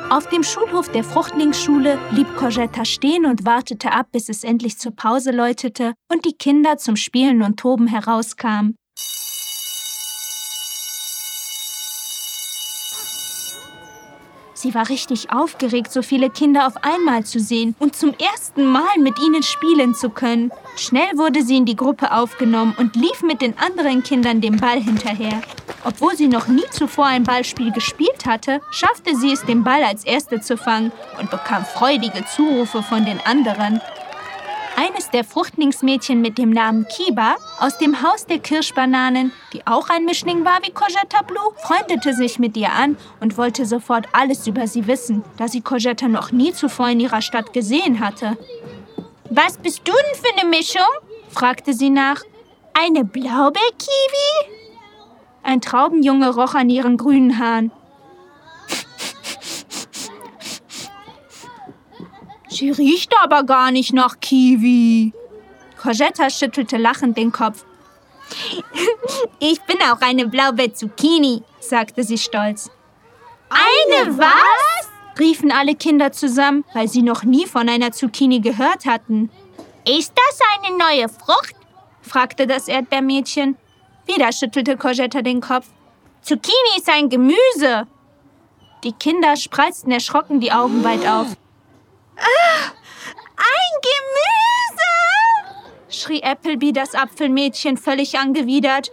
Auf dem Schulhof der Fruchtlingsschule blieb Cosetta stehen und wartete ab, bis es endlich zur Pause läutete und die Kinder zum Spielen und Toben herauskamen. Sie war richtig aufgeregt, so viele Kinder auf einmal zu sehen und zum ersten Mal mit ihnen spielen zu können. Schnell wurde sie in die Gruppe aufgenommen und lief mit den anderen Kindern dem Ball hinterher. Obwohl sie noch nie zuvor ein Ballspiel gespielt hatte, schaffte sie es, den Ball als Erste zu fangen und bekam freudige Zurufe von den anderen. Eines der Fruchtlingsmädchen mit dem Namen Kiba aus dem Haus der Kirschbananen, die auch ein Mischling war wie Cosetta Blue, freundete sich mit ihr an und wollte sofort alles über sie wissen, da sie Cosetta noch nie zuvor in ihrer Stadt gesehen hatte. »Was bist du denn für eine Mischung?« fragte sie nach. »Eine Blaubeer-Kiwi?« Ein Traubenjunge roch an ihren grünen Haaren. »Sie riecht aber gar nicht nach Kiwi.« Cosetta schüttelte lachend den Kopf. »Ich bin auch eine Blaubeer-Zucchini«, sagte sie stolz. »Eine was?« riefen alle Kinder zusammen, weil sie noch nie von einer Zucchini gehört hatten. »Ist das eine neue Frucht?« fragte das Erdbeermädchen. Wieder schüttelte Cosetta den Kopf. »Zucchini ist ein Gemüse.« Die Kinder spreizten erschrocken die Augen weit auf. »Ein Gemüse!« schrie Appleby, das Apfelmädchen, völlig angewidert.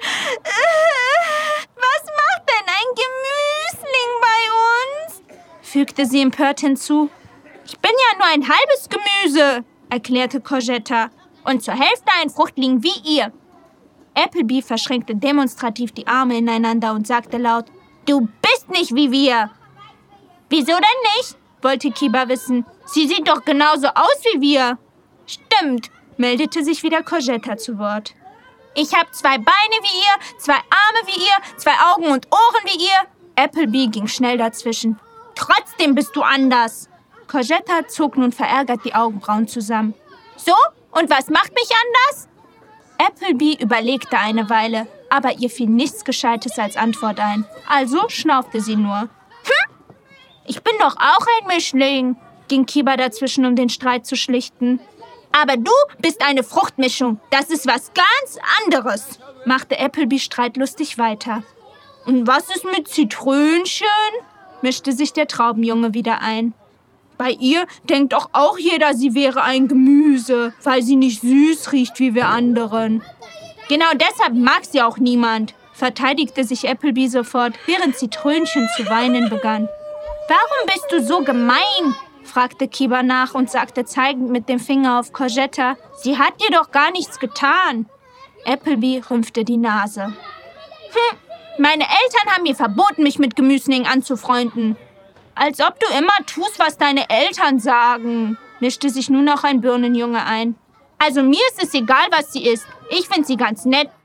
»Was macht denn ein Gemüsling bei uns?« fügte sie empört hinzu. »Ich bin ja nur ein halbes Gemüse«, erklärte Cosetta, »und zur Hälfte ein Fruchtling wie ihr.« Appleby verschränkte demonstrativ die Arme ineinander und sagte laut, »Du bist nicht wie wir!« »Wieso denn nicht?« wollte Kiba wissen. »Sie sieht doch genauso aus wie wir.« »Stimmt«, meldete sich wieder Cosetta zu Wort. »Ich habe 2 Beine wie ihr, 2 Arme wie ihr, 2 Augen und Ohren wie ihr.« Appleby ging schnell dazwischen. »Trotzdem bist du anders.« Cosetta zog nun verärgert die Augenbrauen zusammen. »So? Und was macht mich anders?« Appleby überlegte eine Weile, aber ihr fiel nichts Gescheites als Antwort ein. Also schnaufte sie nur. Ich bin doch auch ein Mischling«, ging Kiba dazwischen, um den Streit zu schlichten. »Aber du bist eine Fruchtmischung. Das ist was ganz anderes«, machte Appleby streitlustig weiter. »Und was ist mit Zitrönchen?«, mischte sich der Traubenjunge wieder ein. »Bei ihr denkt doch auch jeder, sie wäre ein Gemüse, weil sie nicht süß riecht wie wir anderen.« »Genau deshalb mag sie auch niemand«, verteidigte sich Appleby sofort, während Zitrönchen zu weinen begann. »Warum bist du so gemein?«, fragte Kiba nach und sagte zeigend mit dem Finger auf Cosetta. »Sie hat dir doch gar nichts getan.« Appleby rümpfte die Nase. »Meine Eltern haben mir verboten, mich mit Gemüslingen anzufreunden.« »Als ob du immer tust, was deine Eltern sagen«, mischte sich nun noch ein Birnenjunge ein. »Also mir ist es egal, was sie ist. Ich finde sie ganz nett.